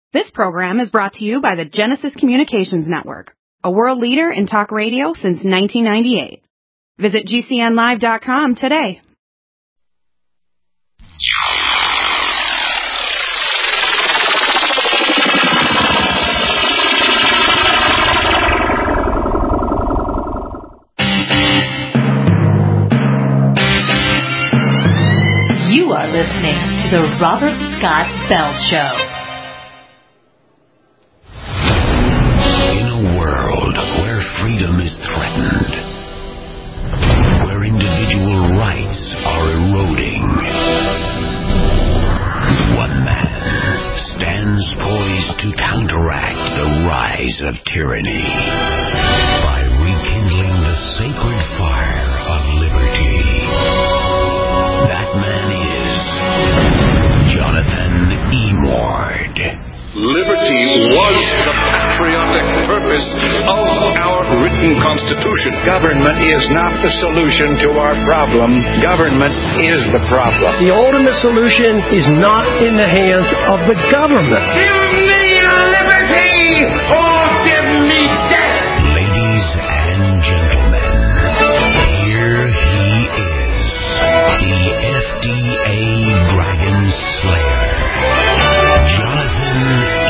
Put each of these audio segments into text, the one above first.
This program is brought to you by the Genesis Communications Network, a world leader in talk radio since 1998. Visit GCNlive.com today. You are listening to the Robert Scott Bell Show. Freedom is threatened, where individual rights are eroding. One man stands poised to counteract the rise of tyranny by rekindling the sacred fire of liberty. That man is Jonathan Emord. Liberty was the patriotic purpose of our written Constitution. Government is not the solution to our problem. Government is the problem. The ultimate solution is not in the hands of the government. Give me liberty or give me death. Ladies and gentlemen, here he is, the FDA Dragon Slayer, Jonathan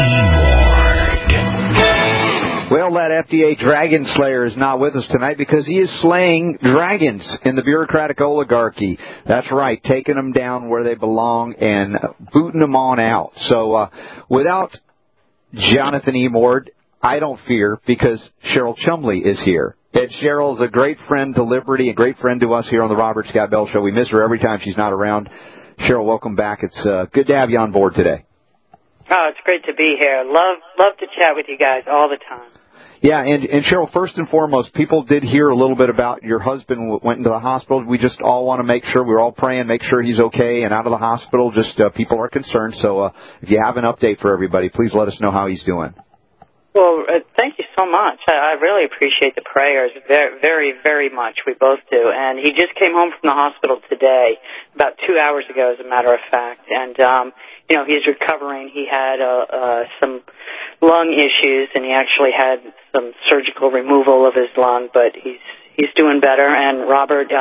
Emord. Well, that FDA Dragon Slayer is not with us tonight because he is slaying dragons in the bureaucratic oligarchy. That's right, taking them down where they belong and booting them on out. So without Jonathan Emord, I don't fear because Cheryl Chumley is here. And Cheryl is a great friend to Liberty, a great friend to us here on the Robert Scott Bell Show. We miss her every time she's not around. Cheryl, welcome back. It's good to have you on board today. Oh, it's great to be here. Love to chat with you guys all the time. Yeah, and Cheryl, first and foremost, people did hear a little bit about your husband went into the hospital. We just all want to make sure, we're all praying, make sure he's okay and out of the hospital. Just people are concerned. So if you have an update for everybody, please let us know how he's doing. Well, thank you so much. I really appreciate the prayers very, very, very much. We both do. And he just came home from the hospital today, about 2 hours ago, as a matter of fact. And, he's recovering. He had some lung issues, and he actually had some surgical removal of his lung, but he's doing better. And, Robert,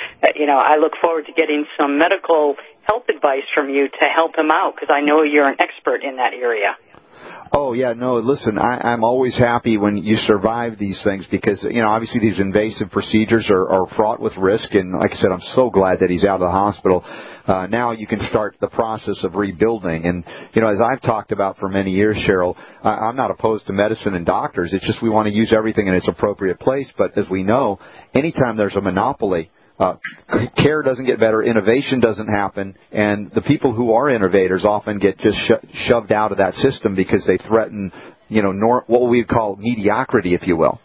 I look forward to getting some medical health advice from you to help him out, because I know you're an expert in that area. Oh, yeah, no, listen, I'm always happy when you survive these things because, obviously these invasive procedures are fraught with risk. And like I said, I'm so glad that he's out of the hospital. Now you can start the process of rebuilding. And, as I've talked about for many years, Cheryl, I'm not opposed to medicine and doctors. It's just we want to use everything in its appropriate place. But as we know, anytime there's a monopoly, care doesn't get better, innovation doesn't happen, and the people who are innovators often get just shoved out of that system because they threaten, what we would call mediocrity, if you will.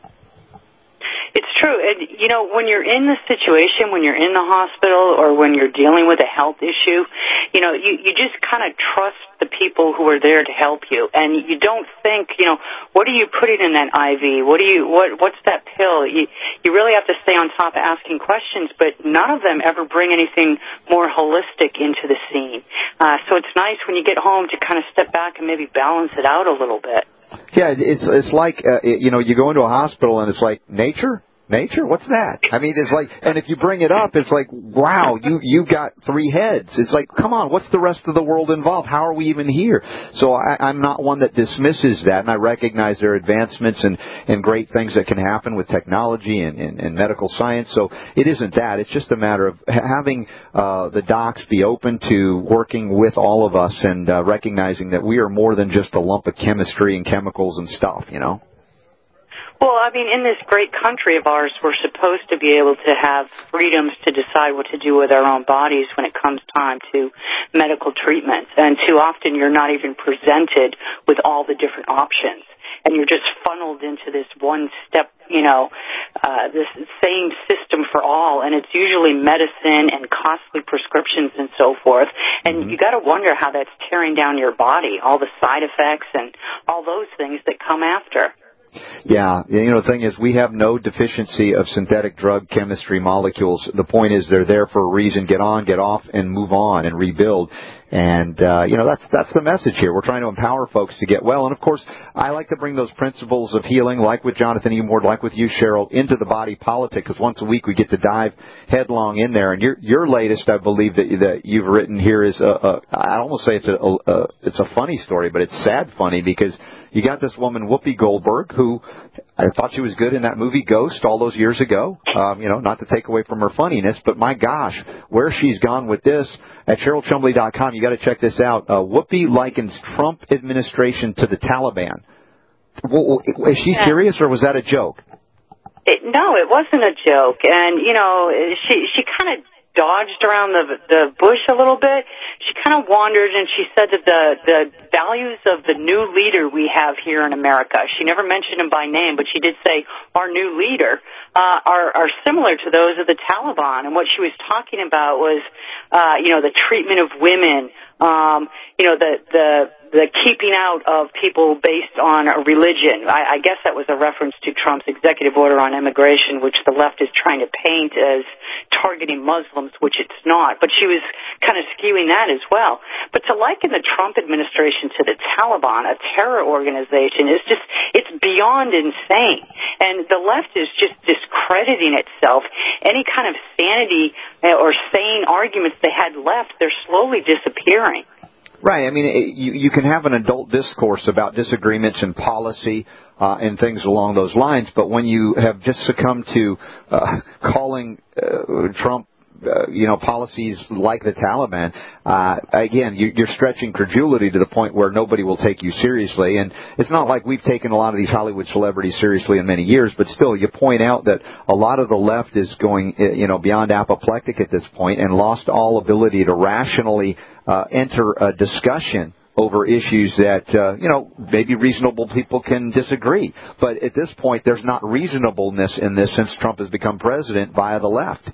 It's true. And, when you're in the situation, when you're in the hospital or when you're dealing with a health issue, you just kind of trust the people who are there to help you. And you don't think, what are you putting in that IV? What's that pill? You really have to stay on top of asking questions, but none of them ever bring anything more holistic into the scene. So it's nice when you get home to kind of step back and maybe balance it out a little bit. Yeah, it's like, you go into a hospital and it's like, nature? What's that? I mean, it's like, and if you bring it up, it's like, wow, you got 3 heads. It's like, come on, what's the rest of the world involved? How are we even here? So I'm not one that dismisses that, and I recognize there are advancements and great things that can happen with technology and medical science. So it isn't that. It's just a matter of having the docs be open to working with all of us and recognizing that we are more than just a lump of chemistry and chemicals and stuff, Well, I mean, in this great country of ours, we're supposed to be able to have freedoms to decide what to do with our own bodies when it comes time to medical treatments. And too often you're not even presented with all the different options. And you're just funneled into this one step, this same system for all. And it's usually medicine and costly prescriptions and so forth. And you got to wonder how that's tearing down your body, all the side effects and all those things that come after. Yeah, the thing is we have no deficiency of synthetic drug chemistry molecules. The point is they're there for a reason. Get on, get off, and move on and rebuild. And, that's the message here. We're trying to empower folks to get well. And, of course, I like to bring those principles of healing, like with Jonathan E. Ward, like with you, Cheryl, into the body politic, because once a week we get to dive headlong in there. And your latest, I believe, that you've written here is, I'd almost say it's a funny story, but it's sad funny, because you got this woman, Whoopi Goldberg, who I thought she was good in that movie Ghost all those years ago. Not to take away from her funniness, but my gosh, where she's gone with this. At CherylChumbley.com, you got to check this out. Whoopi likens Trump administration to the Taliban. Is she serious, or was that a joke? No, it wasn't a joke. And, she kind of dodged around the bush a little bit. She kind of wandered, and she said that the values of the new leader we have here in America, she never mentioned him by name, but she did say our new leader, are similar to those of the Taliban. And what she was talking about was, the treatment of women, the keeping out of people based on a religion. I guess that was a reference to Trump's executive order on immigration, which the left is trying to paint as targeting Muslims, which it's not. But she was kind of skewing that as well. But to liken the Trump administration to the Taliban, a terror organization, it's beyond insane. And the left is just discrediting itself. Any kind of sanity or sane arguments they had left, they're slowly disappearing. Right. I mean, you can have an adult discourse about disagreements in policy and things along those lines, but when you have just succumbed to calling Trump, policies like the Taliban, again, you're stretching credulity to the point where nobody will take you seriously. And it's not like we've taken a lot of these Hollywood celebrities seriously in many years, but still, you point out that a lot of the left is going, beyond apoplectic at this point and lost all ability to rationally enter a discussion over issues that, maybe reasonable people can disagree. But at this point, there's not reasonableness in this since Trump has become president via the left.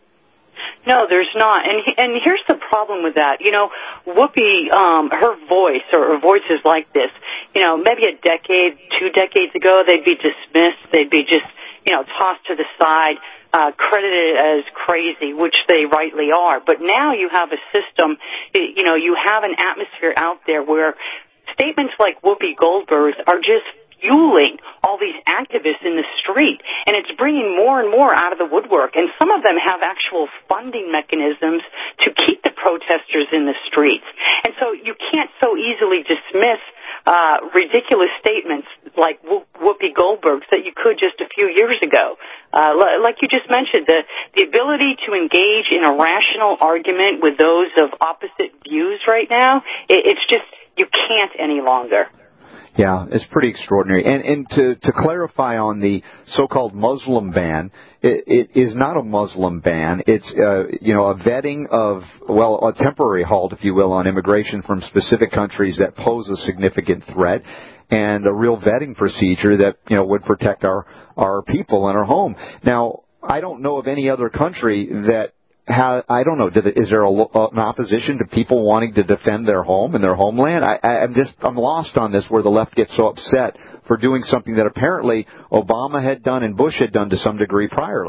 No, there's not. And here's the problem with that. Whoopi, her voice or voices like this, maybe a decade, 2 decades ago, they'd be dismissed. They'd be just, tossed to the side, credited as crazy, which they rightly are. But now you have a system, you have an atmosphere out there where statements like Whoopi Goldberg's are just fueling all these activists in the street, and it's bringing more and more out of the woodwork. And some of them have actual funding mechanisms to keep the protesters in the streets. And so you can't so easily dismiss ridiculous statements like Whoopi Goldberg's that you could just a few years ago. Like you just mentioned, the ability to engage in a rational argument with those of opposite views right now, it's just, you can't any longer. Yeah, it's pretty extraordinary. And to clarify on the so-called Muslim ban, it is not a Muslim ban. It's, a vetting of, a temporary halt, if you will, on immigration from specific countries that pose a significant threat, and a real vetting procedure that, would protect our people and our home. Now, I don't know of any other country that I don't know. Is there an opposition to people wanting to defend their home and their homeland? I'm lost on this, where the left gets so upset for doing something that apparently Obama had done and Bush had done to some degree prior.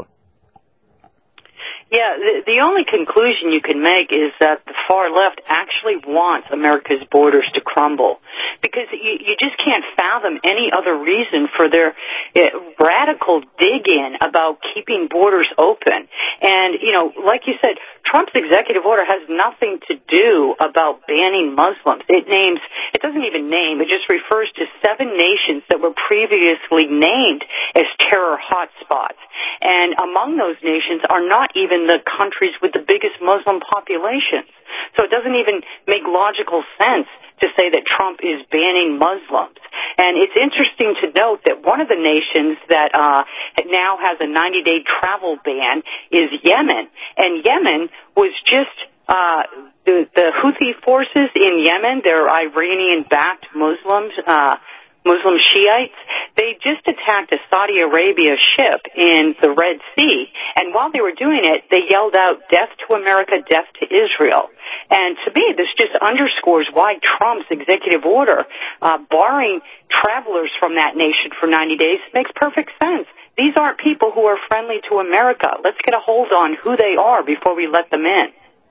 Yeah, the only conclusion you can make is that the far left actually wants America's borders to crumble, because you just can't fathom any other reason for their radical dig-in about keeping borders open. And, like you said, Trump's executive order has nothing to do about banning Muslims. It doesn't even name, it just refers to 7 nations that were previously named as terror hotspots. And among those nations are not even the countries with the biggest Muslim populations. So it doesn't even make logical sense to say that Trump is banning Muslims. And it's interesting to note that one of the nations that now has a 90-day travel ban is Yemen. And Yemen was just the Houthi forces in Yemen. They're Iranian-backed Muslims, Muslim Shiites. They just attacked a Saudi Arabia ship in the Red Sea, and while they were doing it, they yelled out, "Death to America, death to Israel." And to me, this just underscores why Trump's executive order, barring travelers from that nation for 90 days, makes perfect sense. These aren't people who are friendly to America. Let's get a hold on who they are before we let them in.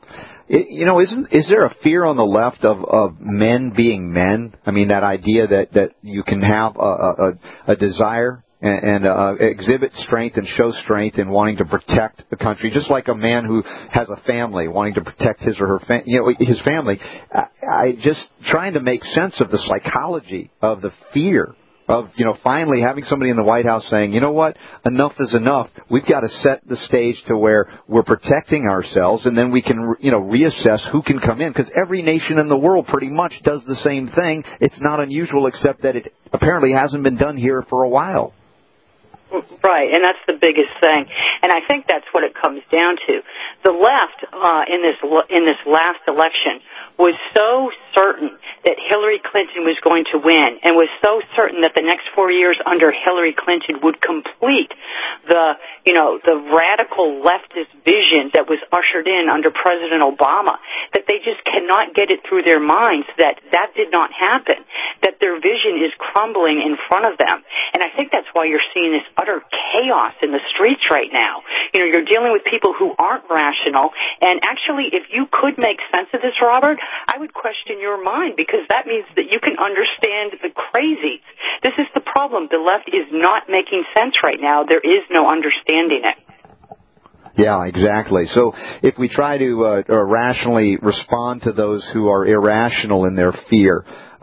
Is there a fear on the left of men being men? I mean, that idea that you can have a desire and exhibit strength and show strength in wanting to protect the country, just like a man who has a family wanting to protect his or her his family. I just trying to make sense of the psychology of the fear of, finally having somebody in the White House saying, you know what, enough is enough. We've got to set the stage to where we're protecting ourselves, and then we can, reassess who can come in. Because every nation in the world pretty much does the same thing. It's not unusual, except that it apparently hasn't been done here for a while. Right, and that's the biggest thing. And I think that's what it comes down to. The left in this last election was so certain that Hillary Clinton was going to win, and was so certain that the next 4 years under Hillary Clinton would complete the radical leftist vision that was ushered in under President Obama, that they just cannot get it through their minds that did not happen, that their vision is crumbling in front of them. And I think that's why you're seeing this utter chaos in the streets right now. You're dealing with people who aren't rational, and actually, if you could make sense of this, Robert, I would question your mind, because that means that you can understand the crazies. This is the problem. The left is not making sense right now. There is no understanding it. Yeah, exactly. So if we try to rationally respond to those who are irrational in their fear,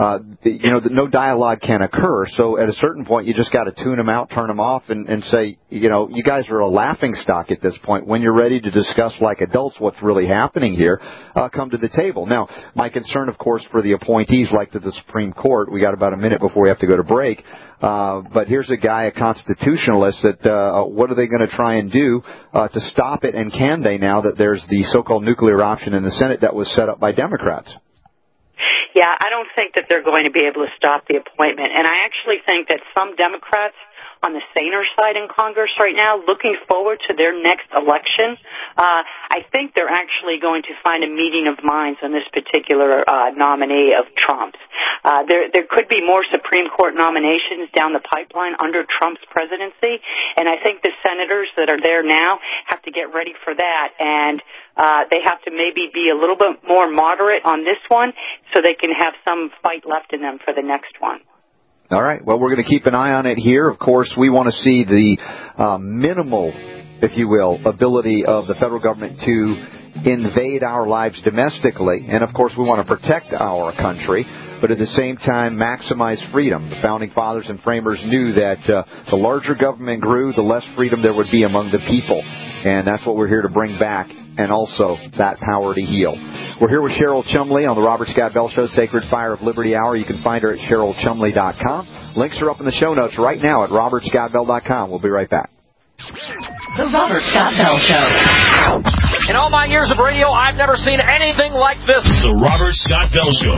no dialogue can occur. So at a certain point, you just got to tune them out, turn them off, and say, you guys are a laughing stock at this point. When you're ready to discuss like adults what's really happening here, come to the table. Now, my concern, of course, for the appointees like to the Supreme Court, we got about a minute before we have to go to break, but here's a guy, a constitutionalist, that what are they going to try and do to stop it, and can they, now that there's the so-called nuclear option in the Senate that was set up by Democrats? Yeah, I don't think that they're going to be able to stop the appointment. And I actually think that some Democrats on the saner side in Congress right now, looking forward to their next election, I think they're actually going to find a meeting of minds on this particular nominee of Trump's. There could be more Supreme Court nominations down the pipeline under Trump's presidency, and I think the senators that are there now have to get ready for that, and they have to maybe be a little bit more moderate on this one so they can have some fight left in them for the next one. All right. Well, we're going to keep an eye on it here. Of course, we want to see the minimal, if you will, ability of the federal government to invade our lives domestically. And, of course, we want to protect our country, but at the same time maximize freedom. The Founding Fathers and Framers knew that the larger government grew, the less freedom there would be among the people. And that's what we're here to bring back, and also that power to heal. We're here with Cheryl Chumley on the Robert Scott Bell Show, Sacred Fire of Liberty Hour. You can find her at CherylChumley.com. Links are up in the show notes right now at RobertScottBell.com. We'll be right back. The Robert Scott Bell Show. In all my years of radio, I've never seen anything like this. The Robert Scott Bell Show.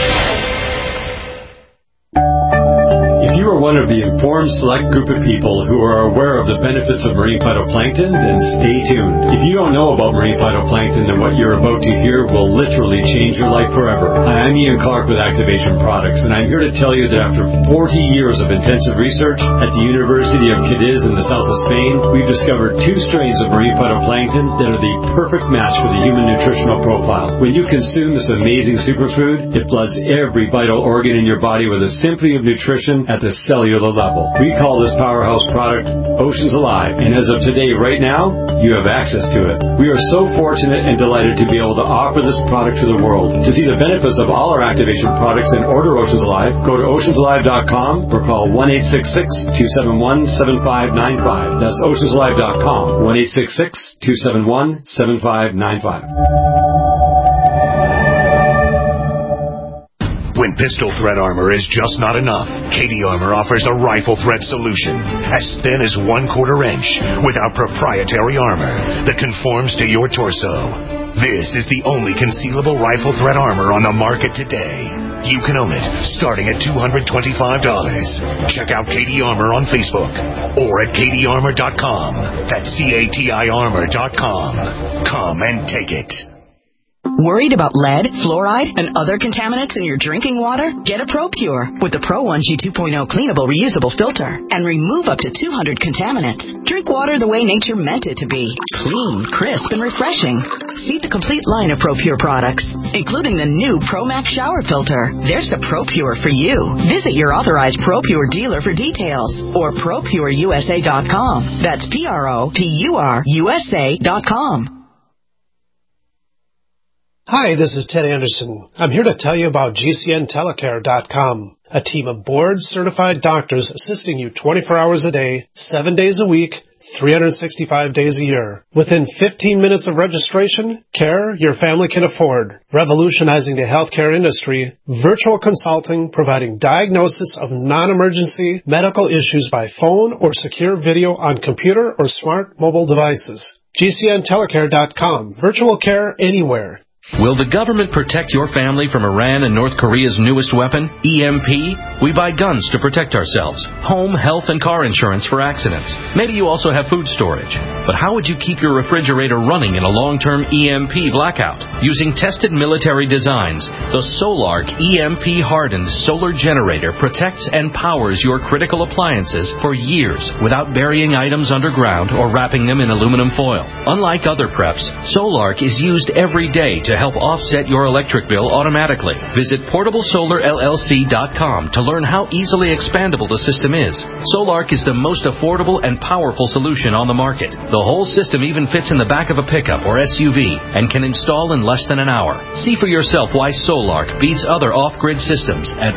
If you are one of the informed select group of people who are aware of the benefits of marine phytoplankton, then stay tuned. If you don't know about marine phytoplankton, then what you're about to hear will literally change your life forever. Hi, I'm Ian Clark with Activation Products, and I'm here to tell you that after 40 years of intensive research at the University of Cadiz in the south of Spain, we've discovered 2 strains of marine phytoplankton that are the perfect match for the human nutritional profile. When you consume this amazing superfood, it floods every vital organ in your body with a symphony of nutrition at the cellular level. We call this powerhouse product Oceans Alive, and as of today, right now, you have access to it. We are so fortunate and delighted to be able to offer this product to the world. To see the benefits of all our activation products and order Oceans Alive, go to oceansalive.com or call 1-866-271-7595. That's oceansalive.com, 1-866-271-7595. When pistol thread armor is just not enough, Katie Armor offers a rifle thread solution as thin as 1/4 inch with our proprietary armor that conforms to your torso. This is the only concealable rifle thread armor on the market today. You can own it starting at $225. Check out Katie Armor on Facebook or at KatieArmor.com. That's CATI Armor.com. Come and take it. Worried about lead, fluoride, and other contaminants in your drinking water? Get a ProPure with the Pro 1G 2.0 cleanable reusable filter and remove up to 200 contaminants. Drink water the way nature meant it to be. Clean, crisp, and refreshing. See the complete line of ProPure products, including the new ProMax shower filter. There's a ProPure for you. Visit your authorized ProPure dealer for details or ProPureUSA.com. That's ProPureUSA.com. Hi, this is Ted Anderson. I'm here to tell you about GCNTelecare.com, a team of board-certified doctors assisting you 24 hours a day, 7 days a week, 365 days a year. Within 15 minutes of registration, care your family can afford. Revolutionizing the healthcare industry, virtual consulting providing diagnosis of non-emergency medical issues by phone or secure video on computer or smart mobile devices. GCNTelecare.com. Virtual care anywhere. Will the government protect your family from Iran and North Korea's newest weapon, EMP? We buy guns to protect ourselves, home, health, and car insurance for accidents. Maybe you also have food storage. But how would you keep your refrigerator running in a long-term EMP blackout? Using tested military designs, the Solark EMP-hardened solar generator protects and powers your critical appliances for years without burying items underground or wrapping them in aluminum foil. Unlike other preps, Solark is used every day to help offset your electric bill automatically. Visit PortableSolarLLC.com to learn how easily expandable the system is. Solark is the most affordable and powerful solution on the market. The whole system even fits in the back of a pickup or SUV and can install in less than an hour. See for yourself why Solark beats other off-grid systems at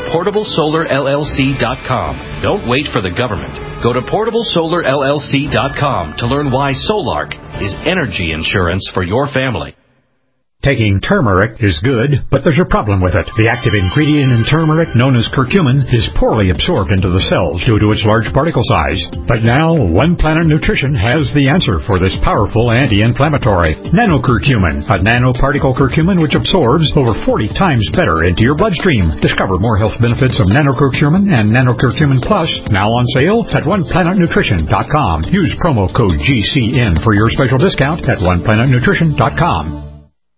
PortableSolarLLC.com. Don't wait for the government. Go to PortableSolarLLC.com to learn why Solark is energy insurance for your family. Taking turmeric is good, but there's a problem with it. The active ingredient in turmeric, known as curcumin, is poorly absorbed into the cells due to its large particle size. But now, One Planet Nutrition has the answer for this powerful anti-inflammatory. Nanocurcumin, a nanoparticle curcumin which absorbs over 40 times better into your bloodstream. Discover more health benefits of nanocurcumin and nanocurcumin plus, now on sale at OnePlanetNutrition.com. Use promo code GCN for your special discount at OnePlanetNutrition.com.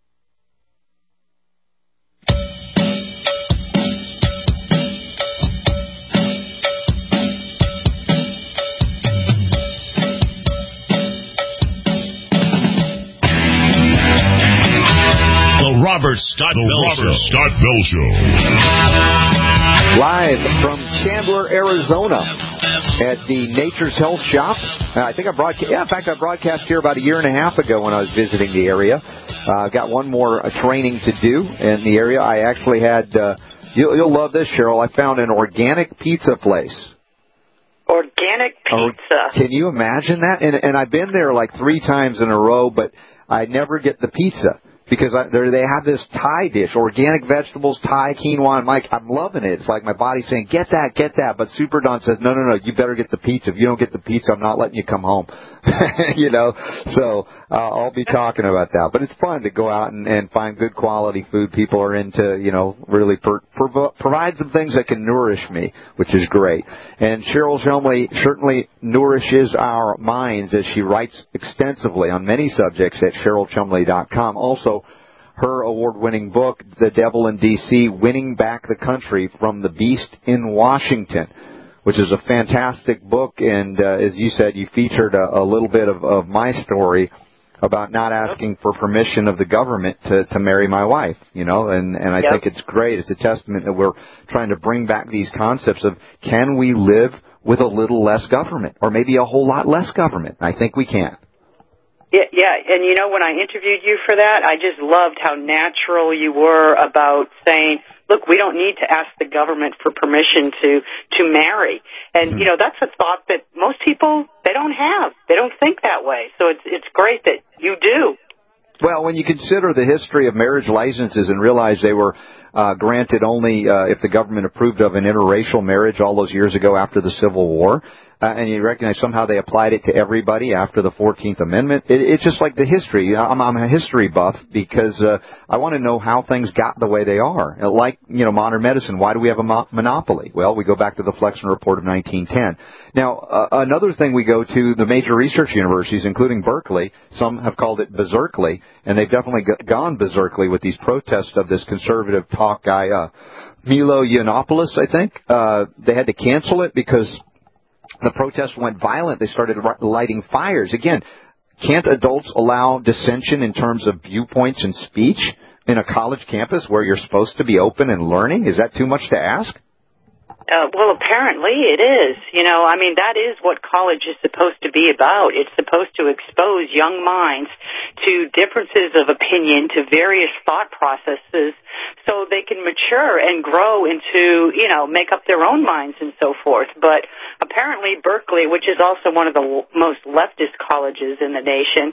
Robert Scott Bell Show. Live from Chandler, Arizona at the Nature's Health Shop. I think I broadcast here about a year and a half ago when I was visiting the area. I've got one more training to do in the area. I actually had, you'll love this, Cheryl, I found an organic pizza place. Organic pizza. Can you imagine that? And I've been there like 3 times in a row, but I never get the pizza. Because they have this Thai dish, organic vegetables, Thai quinoa, and Mike, I'm loving it. It's like my body's saying, get that. But Super Don says, no, you better get the pizza. If you don't get the pizza, I'm not letting you come home. So I'll be talking about that. But it's fun to go out and find good quality food. People are into, really provide some things that can nourish me, which is great. And Cheryl Cholmondeley certainly nourishes our minds as she writes extensively on many subjects at CherylCholmondeley.com. Also, her award-winning book, The Devil in D.C., Winning Back the Country from the Beast in Washington, which is a fantastic book. And as you said, you featured a little bit of my story about not asking for permission of the government to marry my wife, and I think it's great. It's a testament that we're trying to bring back these concepts of can we live with a little less government or maybe a whole lot less government. I think we can. Yeah, and when I interviewed you for that, I just loved how natural you were about saying, look, we don't need to ask the government for permission to marry. And, that's a thought that most people, they don't have. They don't think that way. So it's great that you do. Well, when you consider the history of marriage licenses and realize they were granted only if the government approved of an interracial marriage all those years ago after the Civil War, and you recognize somehow they applied it to everybody after the 14th Amendment. It's just like the history. I'm a history buff because I want to know how things got the way they are. Like, modern medicine, why do we have a monopoly? Well, we go back to the Flexner Report of 1910. Now, another thing we go to, the major research universities, including Berkeley, some have called it berserkly, and they've definitely gone berserkly with these protests of this conservative talk guy, Milo Yiannopoulos, I think. They had to cancel it because the protests went violent. They started lighting fires. Again, can't adults allow dissension in terms of viewpoints and speech in a college campus where you're supposed to be open and learning? Is that too much to ask? Well, apparently it is. That is what college is supposed to be about. It's supposed to expose young minds to differences of opinion, to various thought processes, so they can mature and grow into, make up their own minds and so forth. But apparently Berkeley, which is also one of the most leftist colleges in the nation,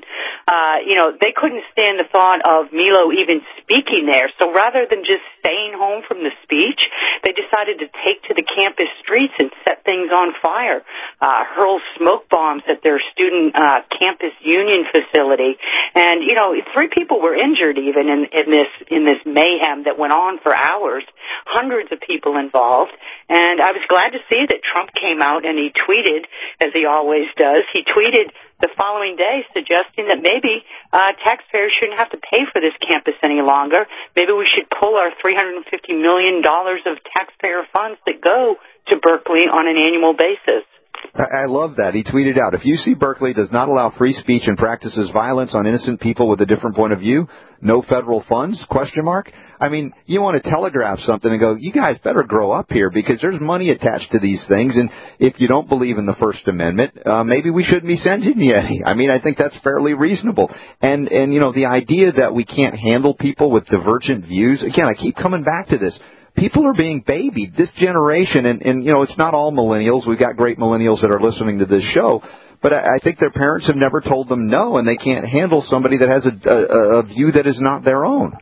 they couldn't stand the thought of Milo even speaking there. So rather than just staying home from the speech, they decided to take to the campus streets and set things on fire, hurl smoke bombs at their student campus union facility. And, 3 people were injured even in this mayhem that went on for hours, hundreds of people involved. And I was glad to see that Trump came out and he tweeted, as he always does. He tweeted the following day suggesting that maybe taxpayers shouldn't have to pay for this campus any longer. Maybe we should pull our $350 million of taxpayer funds that go to Berkeley on an annual basis. I love that. He tweeted out, if UC Berkeley does not allow free speech and practices violence on innocent people with a different point of view, no federal funds, ? You want to telegraph something and go, you guys better grow up here because there's money attached to these things. And if you don't believe in the First Amendment, maybe we shouldn't be sending you any. I think that's fairly reasonable. And the idea that we can't handle people with divergent views, again, I keep coming back to this. People are being babied. This generation, and it's not all millennials. We've got great millennials that are listening to this show. But I think their parents have never told them no, and they can't handle somebody that has a view that is not their own.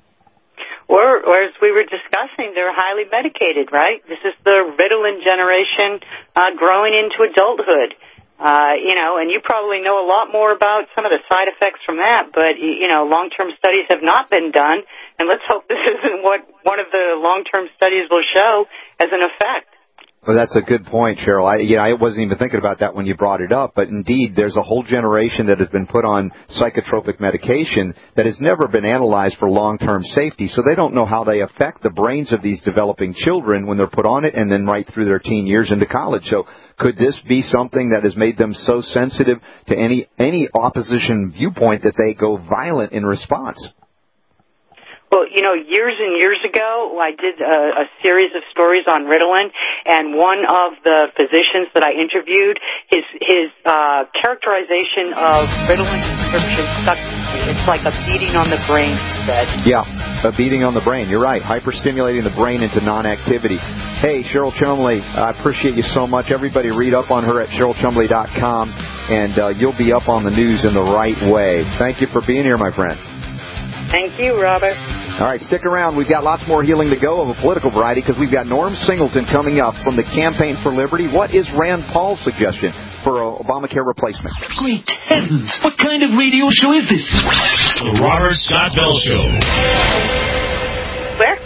Or as we were discussing, they're highly medicated, right? This is the Ritalin generation growing into adulthood. And you probably know a lot more about some of the side effects from that, but, long-term studies have not been done, and let's hope this isn't what one of the long-term studies will show as an effect. Well, that's a good point, Cheryl. I wasn't even thinking about that when you brought it up, but indeed, there's a whole generation that has been put on psychotropic medication that has never been analyzed for long-term safety, so they don't know how they affect the brains of these developing children when they're put on it and then right through their teen years into college. So could this be something that has made them so sensitive to any opposition viewpoint that they go violent in response? Well, years and years ago, I did a series of stories on Ritalin, and one of the physicians that I interviewed, his characterization of Ritalin prescription stuck to me. It's like a beating on the brain, he said. Yeah, a beating on the brain. You're right. Hyperstimulating the brain into non-activity. Hey, Cheryl Chumley, I appreciate you so much. Everybody read up on her at CherylChumley.com, and you'll be up on the news in the right way. Thank you for being here, my friend. Thank you, Robert. All right, stick around. We've got lots more healing to go of a political variety because we've got Norm Singleton coming up from the Campaign for Liberty. What is Rand Paul's suggestion for an Obamacare replacement? Great heavens! What kind of radio show is this? The Robert Scott Bell Show. Where?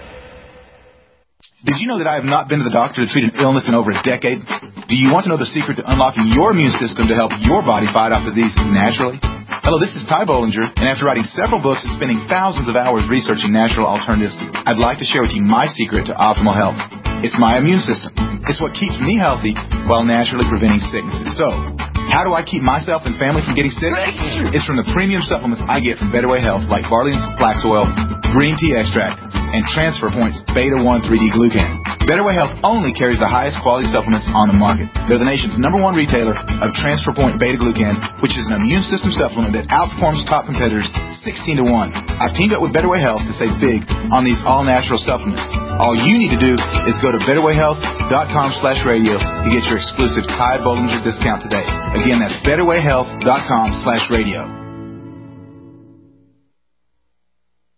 Did you know that I have not been to the doctor to treat an illness in over a decade? Do you want to know the secret to unlocking your immune system to help your body fight off disease naturally? Hello, this is Ty Bollinger, and after writing several books and spending thousands of hours researching natural alternatives, I'd like to share with you my secret to optimal health. It's my immune system. It's what keeps me healthy while naturally preventing sicknesses. So, how do I keep myself and family from getting sick? It's from the premium supplements I get from Better Way Health, like barley and flax oil, green tea extract, and Transfer Points Beta 1 3D Glucan. Better Way Health only carries the highest quality supplements on the market. They're the nation's #1 retailer of Transfer Point Beta Glucan, which is an immune system supplement that outperforms top competitors 16 to 1. I've teamed up with Better Way Health to save big on these all-natural supplements. All you need to do is go to betterwayhealth.com/radio to get your exclusive Ty Bollinger discount today. Again, that's betterwayhealth.com/radio.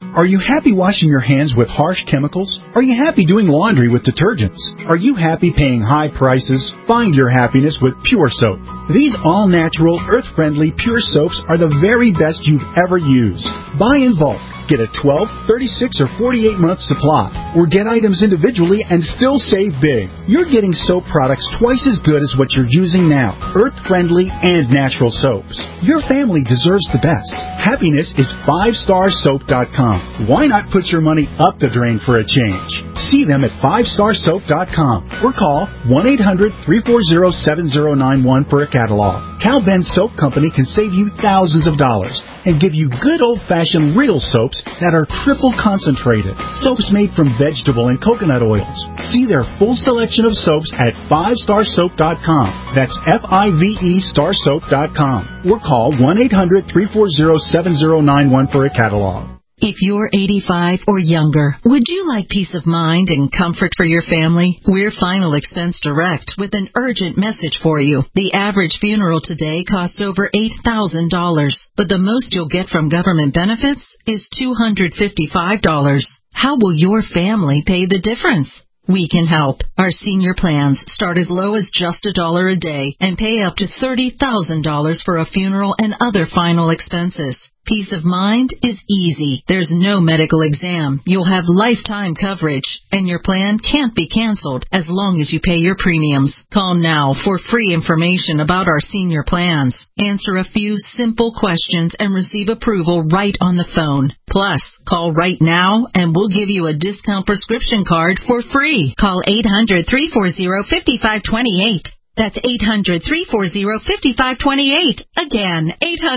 Are you happy washing your hands with harsh chemicals? Are you happy doing laundry with detergents? Are you happy paying high prices? Find your happiness with Pure Soap. These all-natural, earth-friendly Pure Soaps are the very best you've ever used. Buy in bulk. Get a 12, 36, or 48-month supply, or get items individually and still save big. You're getting soap products twice as good as what you're using now, earth-friendly and natural soaps. Your family deserves the best. Happiness is 5starsoap.com. Why not put your money up the drain for a change? See them at 5starsoap.com or call 1-800-340-7091 for a catalog. Cal Ben Soap Company can save you thousands of dollars and give you good old-fashioned real soaps that are triple concentrated. Soaps made from vegetable and coconut oils. See their full selection of soaps at 5starsoap.com. That's F-I-V-E starsoap.com. Or call 1-800-340-7091 for a catalog. If you're 85 or younger, would you like peace of mind and comfort for your family? We're Final Expense Direct with an urgent message for you. The average funeral today costs over $8,000, but the most you'll get from government benefits is $255. How will your family pay the difference? We can help. Our senior plans start as low as just $1 a day and pay up to $30,000 for a funeral and other final expenses. Peace of mind is easy. There's no medical exam. You'll have lifetime coverage, and your plan can't be canceled as long as you pay your premiums. Call now for free information about our senior plans. Answer a few simple questions and receive approval right on the phone. Plus, call right now and we'll give you a discount prescription card for free. Call 800-340-5528. That's 800-340-5528. Again,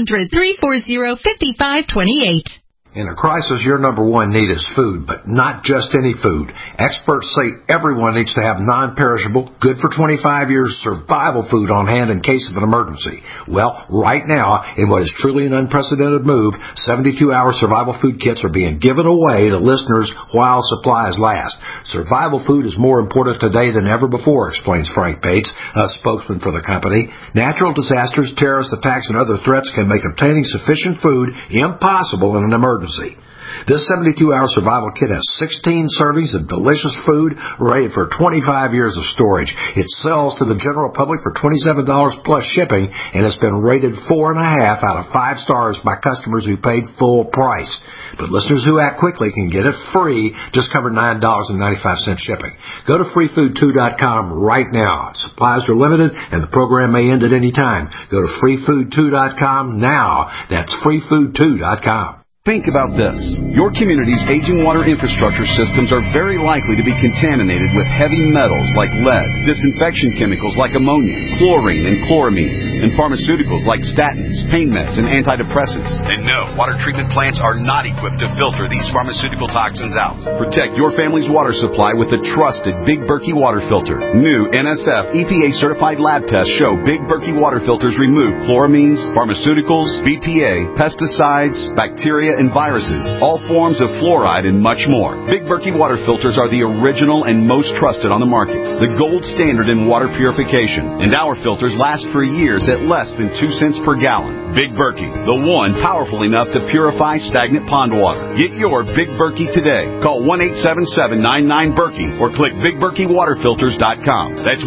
800-340-5528. In a crisis, your number one need is food, but not just any food. Experts say everyone needs to have non-perishable, good for 25 years survival food on hand in case of an emergency. Well, right now, in what is truly an unprecedented move, 72-hour survival food kits are being given away to listeners while supplies last. Survival food is more important today than ever before, explains Frank Bates, a spokesman for the company. Natural disasters, terrorist attacks, and other threats can make obtaining sufficient food impossible in an emergency. This 72-hour survival kit has 16 servings of delicious food rated for 25 years of storage. It sells to the general public for $27 plus shipping, and it's been rated 4.5 out of 5 stars by customers who paid full price. But listeners who act quickly can get it free, just cover $9.95 shipping. Go to freefood2.com right now. Supplies are limited, and the program may end at any time. Go to freefood2.com now. That's freefood2.com. Think about this. Your community's aging water infrastructure systems are very likely to be contaminated with heavy metals like lead, disinfection chemicals like ammonia, chlorine and chloramines, and pharmaceuticals like statins, pain meds, and antidepressants. And no, water treatment plants are not equipped to filter these pharmaceutical toxins out. Protect your family's water supply with the trusted Big Berkey water filter. New NSF EPA-certified lab tests show Big Berkey water filters remove chloramines, pharmaceuticals, BPA, pesticides, bacteria, and viruses, all forms of fluoride, and much more. Big Berkey water filters are the original and most trusted on the market, the gold standard in water purification, and our filters last for years at less than 2 cents per gallon. Big Berkey, the one powerful enough to purify stagnant pond water. Get your Big Berkey today. Call 1-877-99-BERKEY or click BigBerkeyWaterFilters.com. That's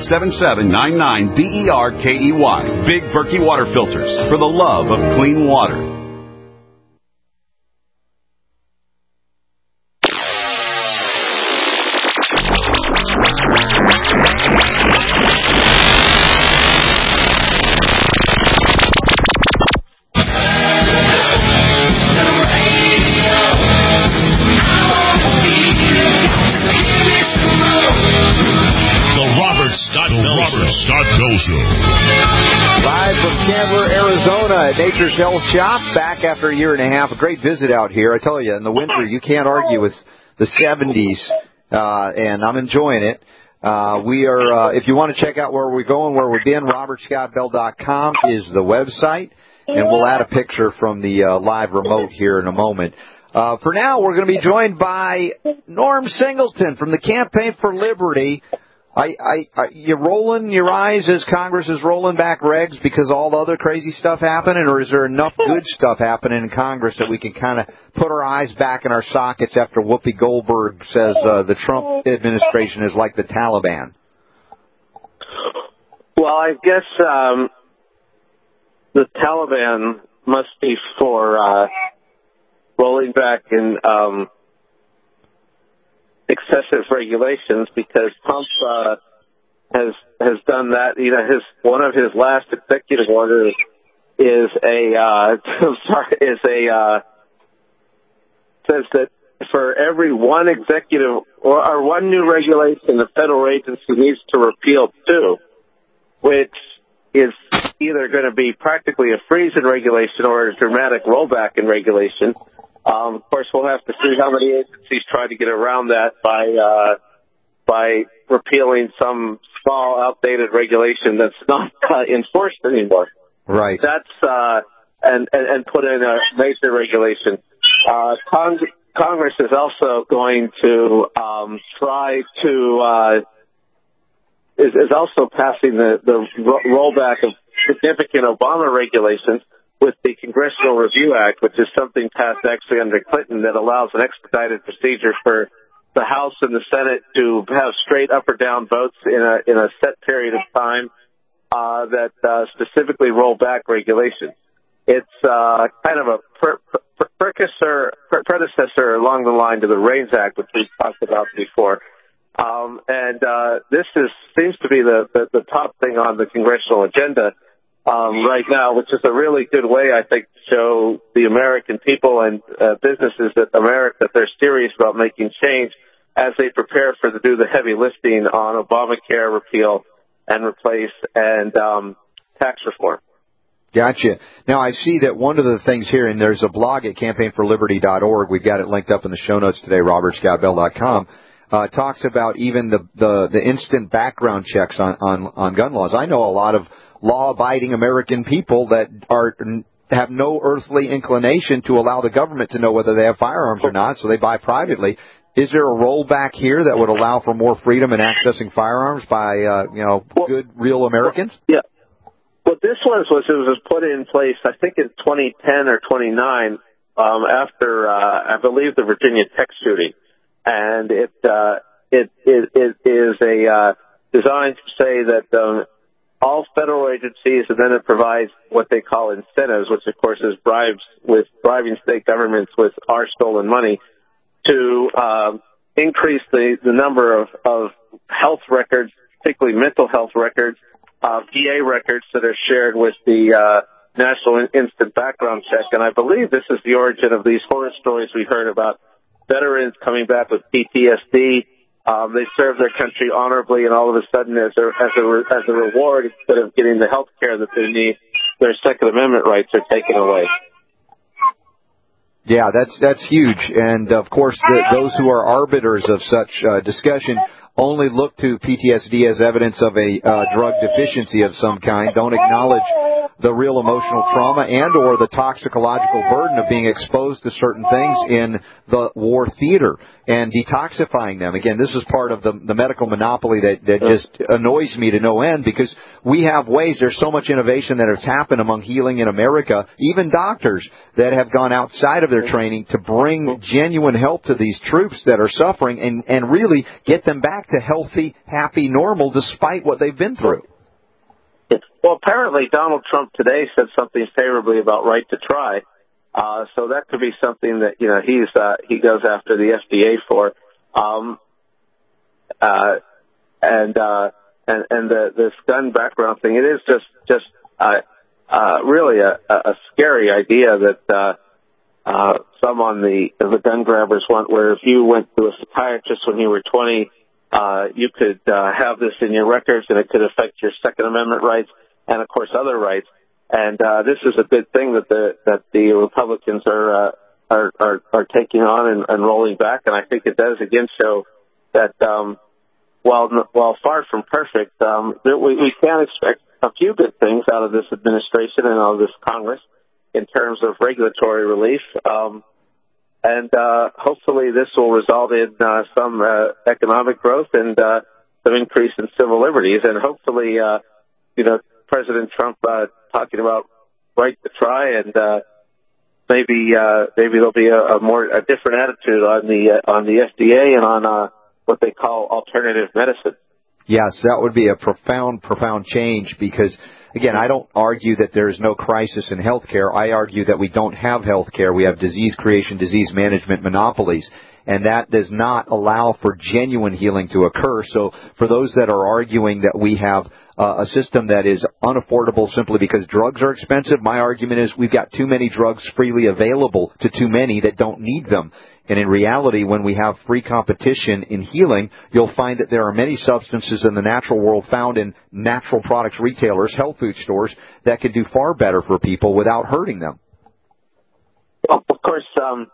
1-877-99-BERKEY. Big Berkey water filters, for the love of clean water. Scott Bell Show. Live from Chandler, Arizona at Nature's Health Shop, back after a year and a half. A great visit out here. I tell you, in the winter, you can't argue with the 70s, and I'm enjoying it. We are, if you want to check out where we're going, where we've been, RobertScottBell.com is the website, and we'll add a picture from the live remote here in a moment. For now, we're going to be joined by Norm Singleton from the Campaign for Liberty, You're rolling your eyes as Congress is rolling back regs because all the other crazy stuff happening, or is there enough good stuff happening in Congress that we can kind of put our eyes back in our sockets after Whoopi Goldberg says the Trump administration is like the Taliban? Well, I guess the Taliban must be for rolling back in excessive regulations, because Trump has done that. You know, one of his last executive orders is says that for every one executive or one new regulation, the federal agency needs to repeal 2, which is either going to be practically a freeze in regulation or a dramatic rollback in regulation. Of course, we'll have to see how many agencies try to get around that by repealing some small, outdated regulation that's not enforced anymore. Right. That's and put in a major regulation. Congress is also going to try to is also passing the rollback of significant Obama regulations with the Congressional Review Act, which is something passed actually under Clinton that allows an expedited procedure for the House and the Senate to have straight up or down votes in a set period of time that specifically roll back regulations. It's kind of a predecessor along the line to the REINS Act, which we've talked about before. And this seems to be the top thing on the congressional agenda right now, which is a really good way, I think, to show the American people and businesses that they're serious about making change as they prepare to do the heavy lifting on Obamacare repeal and replace and tax reform. Gotcha. Now, I see that one of the things here, and there's a blog at campaignforliberty.org. We've got it linked up in the show notes today, robertscottbell.com. Talks about even the instant background checks on gun laws. I know a lot of law-abiding American people that have no earthly inclination to allow the government to know whether they have firearms or not, so they buy privately. Is there a rollback here that would allow for more freedom in accessing firearms by good, real Americans? Yeah. What this was put in place, I think, in 2010 or 29 after I believe the Virginia Tech shooting, and it is designed to say that all federal agencies, and then it provides what they call incentives, which of course is bribing state governments with our stolen money, to increase the number of health records, particularly mental health records, VA records that are shared with the National Instant Background Check. And I believe this is the origin of these horror stories we heard about veterans coming back with PTSD. They serve their country honorably, and all of a sudden, as a reward, instead of getting the health care that they need, their Second Amendment rights are taken away. Yeah, that's huge. And, of course, those who are arbiters of such discussion only look to PTSD as evidence of a drug deficiency of some kind, don't acknowledge the real emotional trauma and or the toxicological burden of being exposed to certain things in the war theater and detoxifying them. Again, this is part of the medical monopoly that just annoys me to no end, because we have ways, there's so much innovation that has happened among healing in America, even doctors that have gone outside of their training to bring genuine help to these troops that are suffering and really get them back to healthy, happy, normal, despite what they've been through. Well, apparently Donald Trump today said something favorably about right to try. So that could be something that, he goes after the FDA for. This gun background thing, it is just really a scary idea that some on the gun grabbers want, where if you went to a psychiatrist when you were 20, you could have this in your records, and it could affect your Second Amendment rights and, of course, other rights. And this is a good thing that the Republicans are taking on and rolling back. And I think it does again show that while far from perfect, we can expect a few good things out of this administration and out of this Congress in terms of regulatory relief. And hopefully this will result in some economic growth and increase in civil liberties, and hopefully, President Trump talking about right to try, and maybe there'll be a different attitude on the FDA and on what they call alternative medicine. Yes, that would be a profound change because, again, I don't argue that there is no crisis in healthcare. I argue that we don't have healthcare. We have disease creation, disease management monopolies, and that does not allow for genuine healing to occur. So for those that are arguing that we have a system that is unaffordable simply because drugs are expensive, my argument is we've got too many drugs freely available to too many that don't need them. And in reality, when we have free competition in healing, you'll find that there are many substances in the natural world found in natural products retailers, health food stores, that can do far better for people without hurting them. Well, of course, the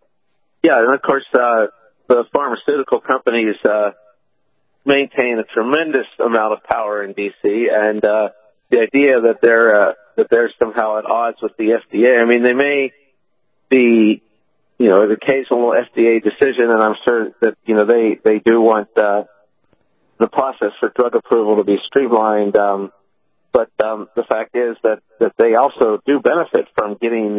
pharmaceutical companies maintain a tremendous amount of power in D.C., and the idea that they're somehow at odds with the FDA. I mean, they may be, an occasional FDA decision, and I'm sure that, they do want the process for drug approval to be streamlined. But the fact is that they also do benefit from getting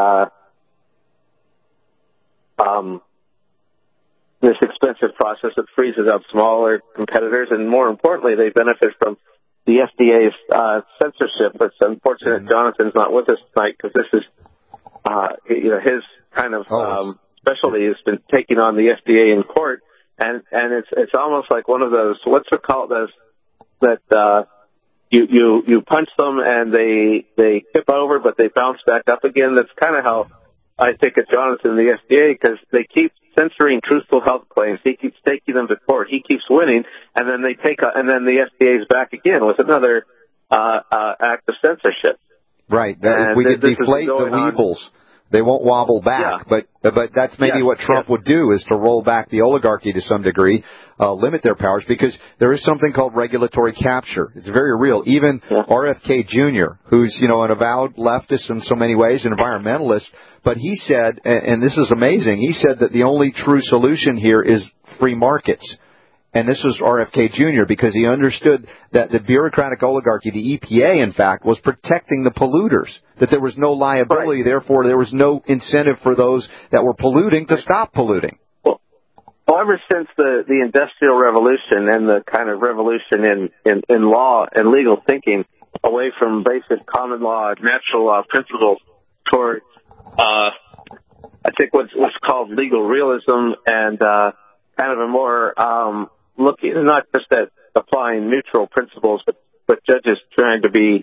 this expensive process that freezes up smaller competitors, and more importantly, they benefit from the FDA's censorship. It's unfortunate Jonathan's not with us tonight because this is, his kind of specialty has been taking on the FDA in court, and it's almost like one of those, what's it called, that you punch them and they tip over, but they bounce back up again. That's kind of how I think of Jonathan and the FDA, because they keep censoring truthful health claims. He keeps taking them to court. He keeps winning, and then and then the FDA is back again with another act of censorship. Right. If we could deflate the labels, they won't wobble back. Yeah. But that's maybe what Trump would do, is to roll back the oligarchy to some degree, limit their powers, because there is something called regulatory capture. It's very real. Even RFK Jr., who's, an avowed leftist in so many ways, an environmentalist, but he said, and this is amazing, he said that the only true solution here is free markets. And this was RFK Jr. because he understood that the bureaucratic oligarchy, the EPA, in fact, was protecting the polluters, that there was no liability, therefore there was no incentive for those that were polluting to stop polluting. Well, ever since the Industrial Revolution and the kind of revolution in law and legal thinking away from basic common law, natural law principles toward, I think what's called legal realism and kind of a more looking not just at applying neutral principles, but judges trying to be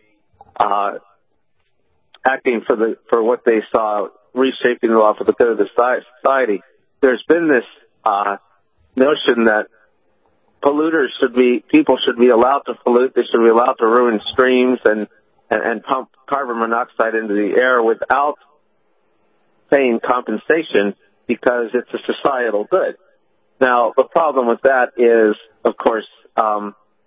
acting for what they saw, reshaping the law for the good of the society. There's been this notion that people should be allowed to pollute. They should be allowed to ruin streams and pump carbon monoxide into the air without paying compensation because it's a societal good. Now, the problem with that is, of course, I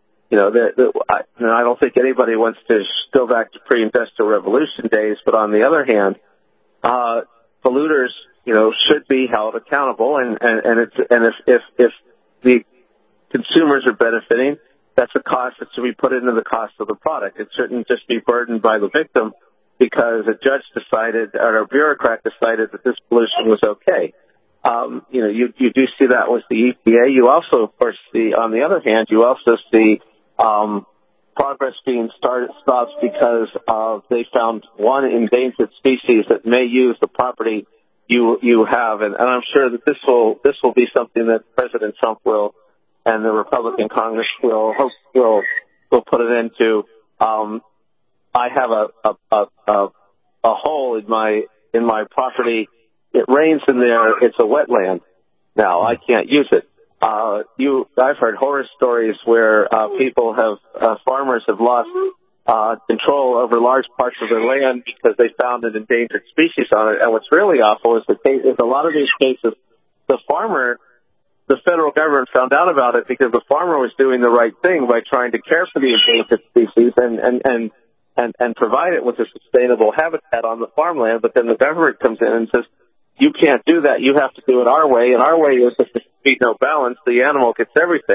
don't think anybody wants to go back to pre-industrial revolution days, but on the other hand, polluters, should be held accountable, and if the consumers are benefiting, that's a cost that should be put into the cost of the product. It shouldn't just be burdened by the victim because a judge decided or a bureaucrat decided that this pollution was okay. You do see that with the EPA. You also, of course, see, on the other hand, you also see progress being stopped because they found one endangered species that may use the property you have, and I'm sure that this will be something that President Trump will and the Republican Congress will put an end to. I have a hole in my property. It rains in there. It's a wetland. Now I can't use it. I've heard horror stories where farmers have lost control over large parts of their land because they found an endangered species on it. And what's really awful is a lot of these cases, the federal government found out about it because the farmer was doing the right thing by trying to care for the endangered species and provide it with a sustainable habitat on the farmland. But then the government comes in and says, you can't do that. You have to do it our way. And our way is if there be no balance, the animal gets everything.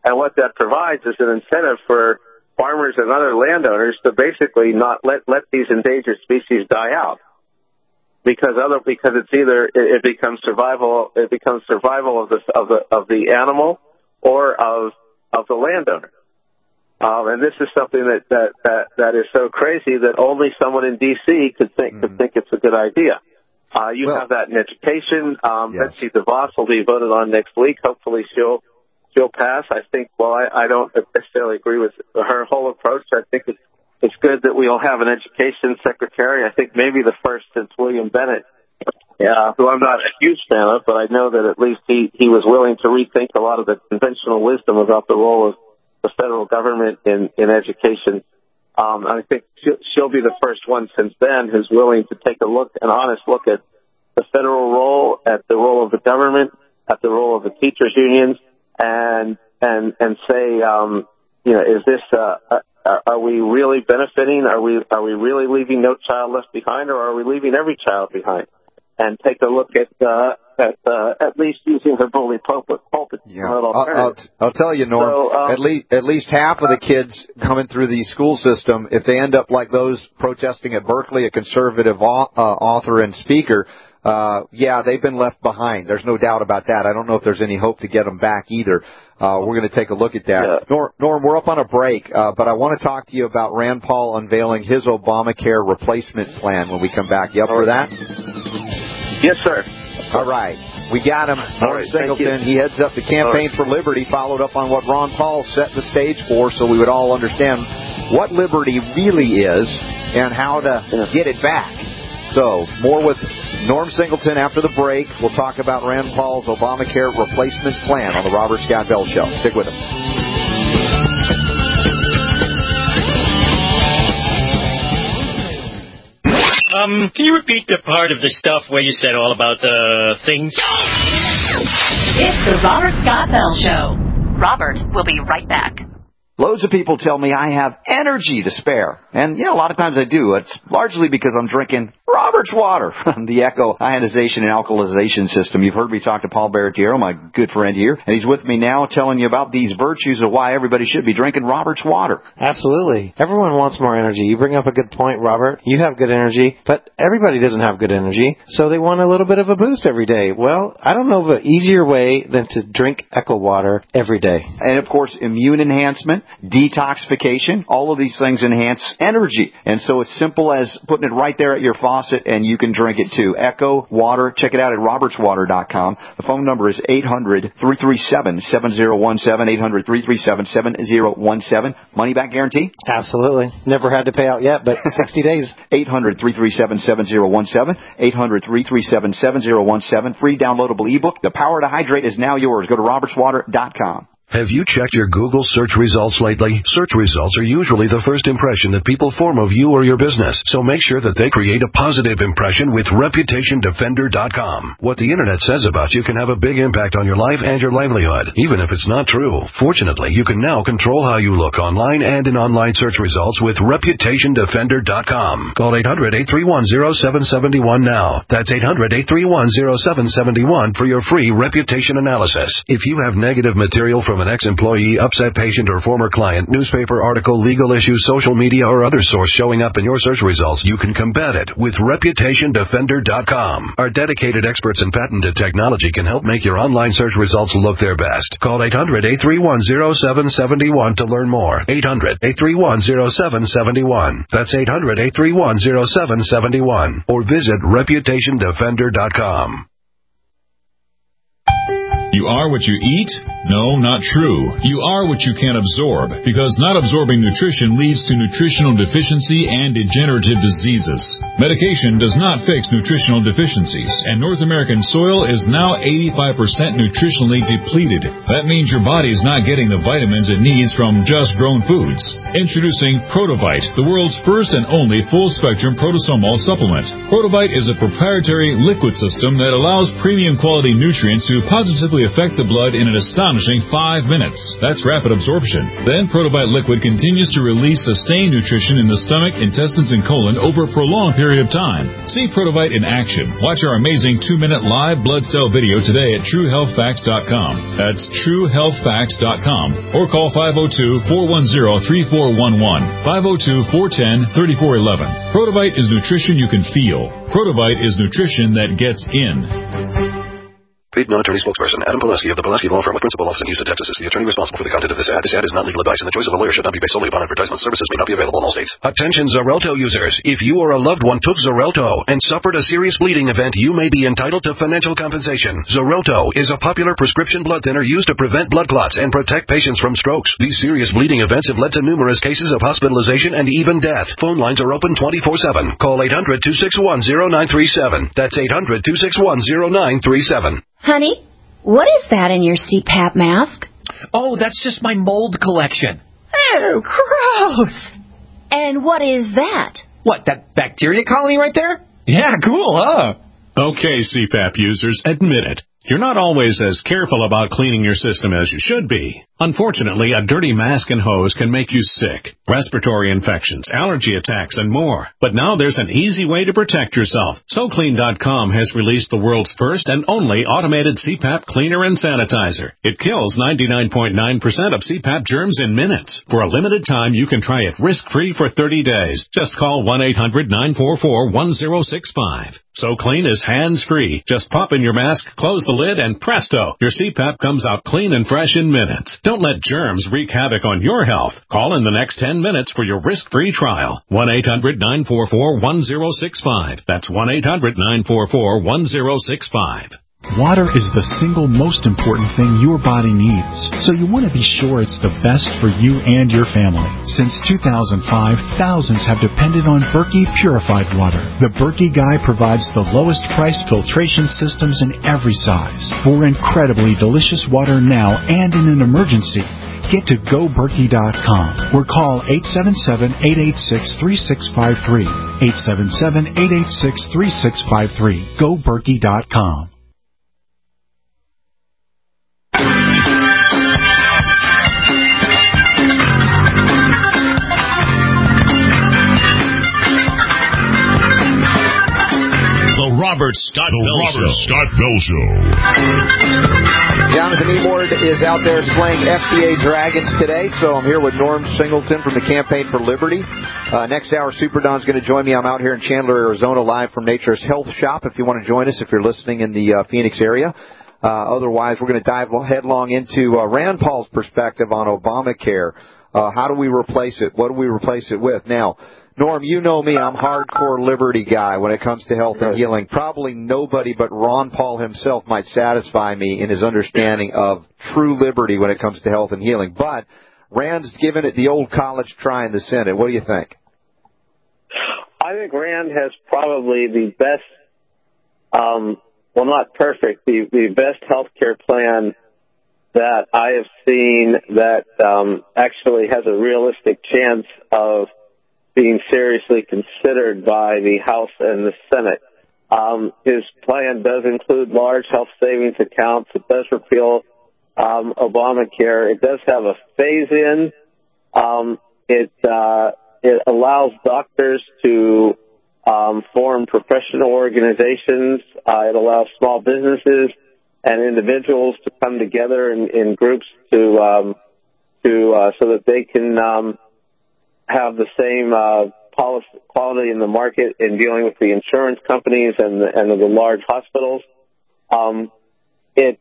And what that provides is an incentive for farmers and other landowners to basically not let these endangered species die out. Because it's either it becomes survival of the animal or of the landowner. And this is something that is so crazy that only someone in D.C. could think it's a good idea. You have that in education. Betsy DeVos will be voted on next week. Hopefully she'll pass. I think. Well, I don't necessarily agree with her whole approach. I think it's good that we'll have an education secretary. I think maybe the first since William Bennett, who I'm not a huge fan of, but I know that at least he was willing to rethink a lot of the conventional wisdom about the role of the federal government in education. I think she'll be the first one since then who's willing to take an honest look at the federal role, at the role of the government, at the role of the teachers unions, and say, is this are we really benefiting? Are we really leaving no child left behind, or are we leaving every child behind? And take a look at least using the bully pulpit. I'll tell you, Norm. So, at least half of the kids coming through the school system, if they end up like those protesting at Berkeley, a conservative author and speaker, they've been left behind. There's no doubt about that. I don't know if there's any hope to get them back either. We're going to take a look at that. Yeah. Norm, we're up on a break, but I want to talk to you about Rand Paul unveiling his Obamacare replacement plan when we come back. You up for that? Yes, sir. All right. We got him. Norm Singleton. He heads up the Campaign for Liberty, followed up on what Ron Paul set the stage for so we would all understand what liberty really is and how to get it back. So, more with Norm Singleton after the break. We'll talk about Rand Paul's Obamacare replacement plan on the Robert Scott Bell Show. Stick with us. Can you repeat the part of the stuff where you said all about the things? It's the Robert Scott Bell Show. Robert will be right back. Loads of people tell me I have energy to spare. And, a lot of times I do. It's largely because I'm drinking Robert's water, the Echo ionization and alkalization system. You've heard me talk to Paul Baratiero, my good friend here, and he's with me now telling you about these virtues of why everybody should be drinking Robert's water. Absolutely. Everyone wants more energy. You bring up a good point, Robert. You have good energy, but everybody doesn't have good energy, so they want a little bit of a boost every day. Well, I don't know of an easier way than to drink Echo water every day. And, of course, immune enhancement, detoxification, all of these things enhance energy. And so it's simple as putting it right there at your faucet, and you can drink it too. Echo Water. Check it out at robertswater.com. The phone number is 800-337-7017, 800-337-7017. Money back guarantee? Absolutely. Never had to pay out yet, but 60 days. 800-337-7017, 800-337-7017. Free downloadable ebook. The Power to Hydrate is now yours. Go to robertswater.com. Have you checked your Google search results lately? Search results are usually the first impression that people form of you or your business, so make sure that they create a positive impression with ReputationDefender.com. What the Internet says about you can have a big impact on your life and your livelihood, even if it's not true. Fortunately, you can now control how you look online and in online search results with ReputationDefender.com. Call 800-831-0771 now. That's 800-831-0771 for your free reputation analysis. If you have negative material from an ex-employee, upset patient, or former client, newspaper article, legal issue, social media, or other source showing up in your search results, you can combat it with ReputationDefender.com. Our dedicated experts in patented technology can help make your online search results look their best. Call 800-831-0771 to learn more. 800-831-0771. That's 800-831-0771. Or visit ReputationDefender.com. You are what you eat? No, not true. You are what you can absorb, because not absorbing nutrition leads to nutritional deficiency and degenerative diseases. Medication does not fix nutritional deficiencies, and North American soil is now 85% nutritionally depleted. That means your body is not getting the vitamins it needs from just grown foods. Introducing Protovite, the world's first and only full-spectrum protosomal supplement. Protovite is a proprietary liquid system that allows premium quality nutrients to positively rapidly affect the blood in an astonishing 5 minutes. That's rapid absorption. Then Protobite Liquid continues to release sustained nutrition in the stomach, intestines, and colon over a prolonged period of time. See Protobite in action. Watch our amazing 2-minute live blood cell video today at TrueHealthFacts.com. That's TrueHealthFacts.com. Or call 502-410-3411. 502-410-3411. Protobite is nutrition you can feel. Protobite is nutrition that gets in. Paid non-attorney spokesperson Adam Pileski of the Pileski Law Firm with principal office in Houston, Texas is the attorney responsible for the content of this ad. This ad is not legal advice, and the choice of a lawyer should not be based solely upon advertisement. Services may not be available in all states. Attention Xarelto users. If you or a loved one took Xarelto and suffered a serious bleeding event, you may be entitled to financial compensation. Xarelto is a popular prescription blood thinner used to prevent blood clots and protect patients from strokes. These serious bleeding events have led to numerous cases of hospitalization and even death. Phone lines are open 24/7. Call 800-261-0937. That's 800-261-0937. Honey, what is that in your CPAP mask? Oh, that's just my mold collection. Oh, gross. And what is that? What, that bacteria colony right there? Yeah, cool, huh? Okay, CPAP users, admit it. You're not always as careful about cleaning your system as you should be. Unfortunately, a dirty mask and hose can make you sick. Respiratory infections, allergy attacks, and more. But now there's an easy way to protect yourself. SoClean.com has released the world's first and only automated CPAP cleaner and sanitizer. It kills 99.9% of CPAP germs in minutes. For a limited time, you can try it risk-free for 30 days. Just call 1-800-944-1065. SoClean is hands-free. Just pop in your mask, close the lid, and presto, your CPAP comes out clean and fresh in minutes. Don't let germs wreak havoc on your health. Call in the next 10 minutes for your risk-free trial. 1-800-944-1065. That's 1-800-944-1065. Water is the single most important thing your body needs, so you want to be sure it's the best for you and your family. Since 2005, thousands have depended on Berkey purified water. The Berkey Guy provides the lowest priced filtration systems in every size for incredibly delicious water now and in an emergency. Get to GoBerkey.com or call 877-886-3653. 877-886-3653. GoBerkey.com. Robert Scott Bell Show. Jonathan Emord is out there slaying FDA dragons today, so I'm here with Norm Singleton from the Campaign for Liberty. Next hour, Super Don's going to join me. I'm out here in Chandler, Arizona, live from Nature's Health Shop. If you want to join us, if you're listening in the Phoenix area. Otherwise, we're going to dive headlong into Rand Paul's perspective on Obamacare. How do we replace it? What do we replace it with? Now, Norm, you know me. I'm hardcore liberty guy when it comes to health and healing. Probably nobody but Ron Paul himself might satisfy me in his understanding of true liberty when it comes to health and healing. But Rand's given it the old college try in the Senate. What do you think? I think Rand has probably the best, well, not perfect, the best health care plan that I have seen that actually has a realistic chance of being seriously considered by the House and the Senate. His plan does include large health savings accounts. It does repeal Obamacare. It does have a phase-in. It allows doctors to form professional organizations. It allows small businesses and individuals to come together in groups so that they can have the same quality in the market in dealing with the insurance companies and the large hospitals. It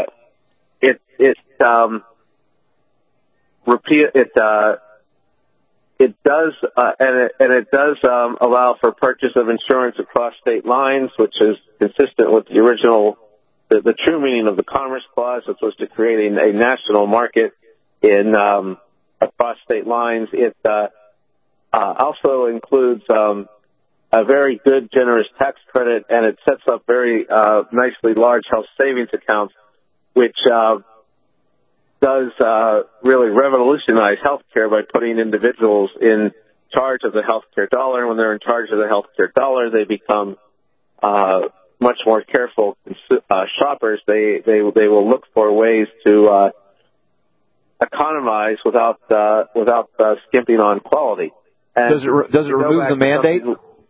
does allow for purchase of insurance across state lines, which is consistent with the original, the true meaning of the Commerce Clause, which was to create a national market in across state lines. It also includes a very good, generous tax credit, and it sets up very nicely large health savings accounts, which does really revolutionize healthcare by putting individuals in charge of the healthcare dollar. And when they're in charge of the healthcare dollar, they become much more careful shoppers. They will look for ways to economize without skimping on quality. And does it remove the mandate?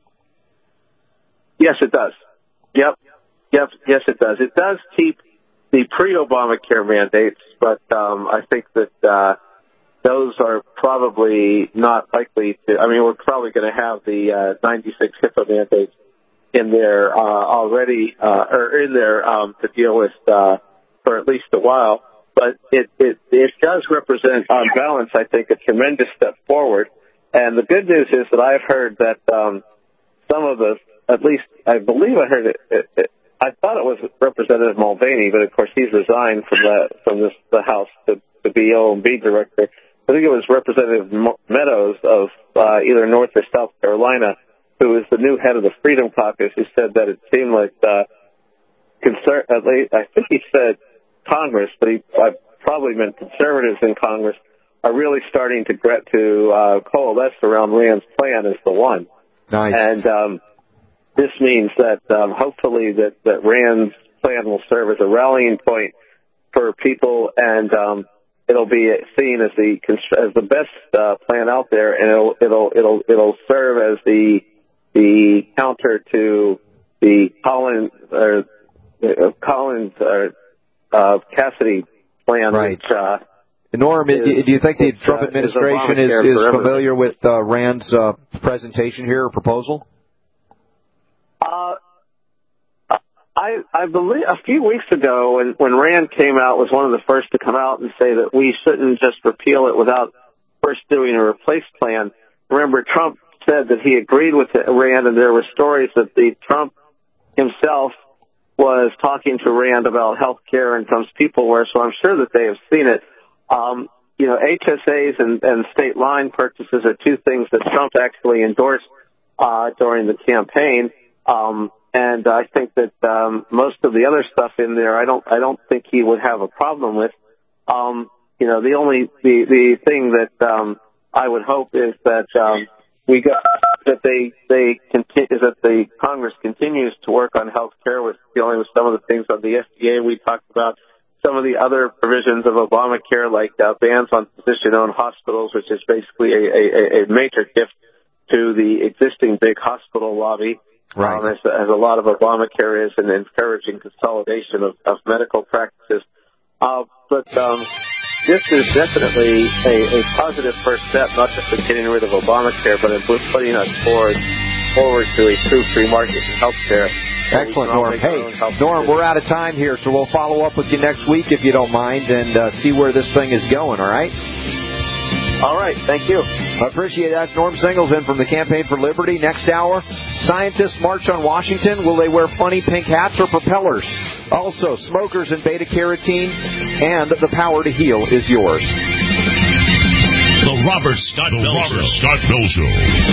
Yes, it does. Yep. Yes, it does. It does keep the pre-Obamacare mandates, but I think that those are probably not likely to. I mean, we're probably going to have the 96 HIPAA mandates in there already, or in there to deal with for at least a while. But it does represent, on balance, I think, a tremendous step forward. And the good news is that I've heard that some of the, at least I believe I heard it. I thought it was Representative Mulvaney, but of course he's resigned from the House to be OMB director. I think it was Representative Meadows of either North or South Carolina, who is the new head of the Freedom Caucus, who said that it seemed like I think he said Congress, but I probably meant conservatives in Congress, are really starting to coalesce around Rand's plan as the one. Nice. And this means that hopefully that Rand's plan will serve as a rallying point for people, and it'll be seen as the best plan out there, and it'll serve as the counter to the Cassidy plan. Right. Which, Norm, do you think the Trump administration is familiar with Rand's presentation here or proposal? I believe a few weeks ago when Rand came out, was one of the first to come out and say that we shouldn't just repeal it without first doing a replace plan. Remember, Trump said that he agreed with Rand, and there were stories that Trump himself was talking to Rand about health care and Trump's peopleware, so I'm sure that they have seen it. HSAs and state line purchases are two things that Trump actually endorsed during the campaign. And I think that most of the other stuff in there, I don't think he would have a problem with. The thing that I would hope is that the Congress continues to work on health care, with dealing with some of the things on the FDA we talked about, some of the other provisions of Obamacare, like bans on physician-owned hospitals, which is basically a major gift to the existing big hospital lobby. Right. As a lot of Obamacare is, and encouraging consolidation of medical practices. But this is definitely a positive first step, not just in getting rid of Obamacare, but in putting us forward to a true free market in healthcare. Excellent, Norm. Hey, Norm, we're out of time here, so we'll follow up with you next week if you don't mind, and see where this thing is going, all right? All right, thank you. I appreciate that. That's Norm Singleton from the Campaign for Liberty. Next hour, scientists march on Washington. Will they wear funny pink hats or propellers? Also, smokers and beta-carotene, and the power to heal is yours. The Robert Scott Bell Show.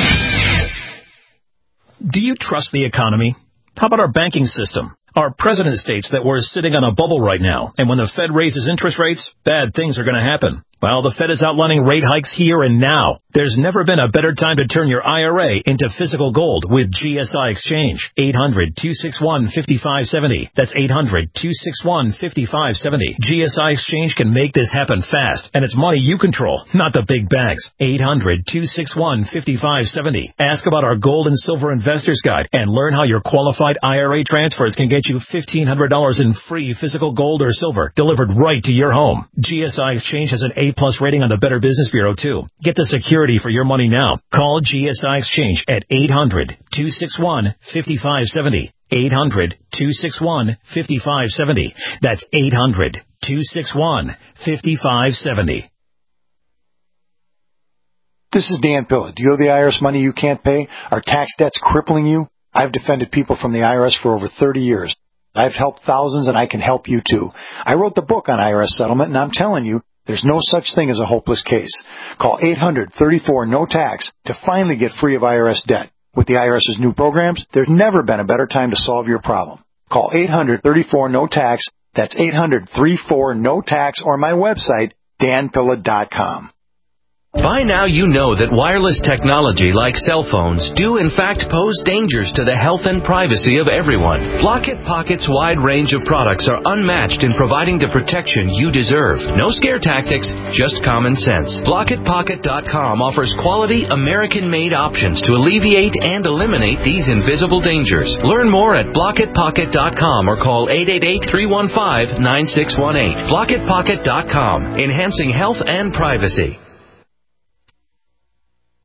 Do you trust the economy? How about our banking system? Our president states that we're sitting on a bubble right now, and when the Fed raises interest rates, bad things are going to happen. Well, the Fed is outlining rate hikes here and now. There's never been a better time to turn your IRA into physical gold with GSI Exchange. 800-261-5570. That's 800-261-5570. GSI Exchange can make this happen fast, and it's money you control, not the big banks. 800-261-5570. Ask about our gold and silver investors guide and learn how your qualified IRA transfers can get you $1,500 in free physical gold or silver delivered right to your home. GSI Exchange has an A+ rating on the Better Business Bureau, too. Get the security for your money now. Call GSI Exchange at 800-261-5570. 800-261-5570. That's 800-261-5570. This is Dan Pilla. Do you owe the IRS money you can't pay? Are tax debts crippling you? I've defended people from the IRS for over 30 years. I've helped thousands, and I can help you, too. I wrote the book on IRS settlement, and I'm telling you, there's no such thing as a hopeless case. Call 800-34-NO-TAX to finally get free of IRS debt. With the IRS's new programs, there's never been a better time to solve your problem. Call 800-34-NO-TAX. That's 800-34-NO-TAX, or my website, danpilla.com. By now you know that wireless technology like cell phones do in fact pose dangers to the health and privacy of everyone. Block-It Pocket's wide range of products are unmatched in providing the protection you deserve. No scare tactics, just common sense. BlockItPocket.com offers quality American-made options to alleviate and eliminate these invisible dangers. Learn more at BlockItPocket.com or call 888-315-9618. BlockItPocket.com, enhancing health and privacy.